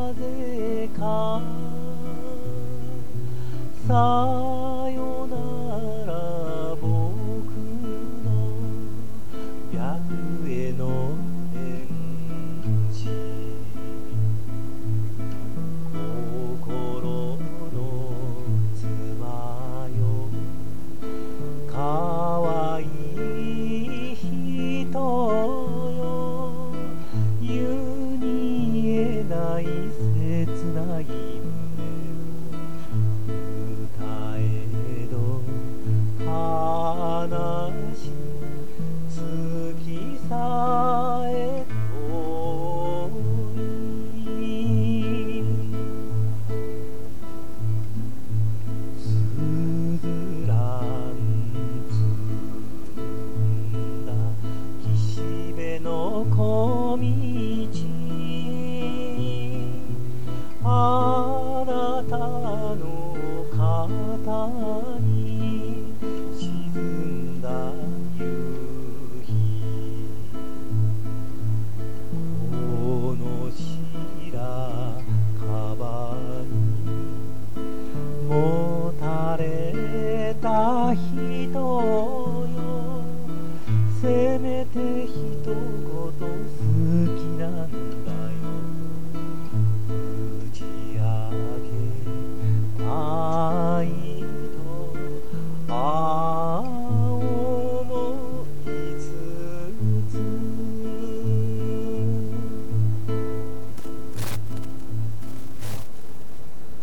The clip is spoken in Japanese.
ぜかさよなら僕の白への返事心の妻よかわいい人よ湯に言えない切ない歌えど悲しい月さえ遠いすずらん積んだ岸辺の小道あなたの肩に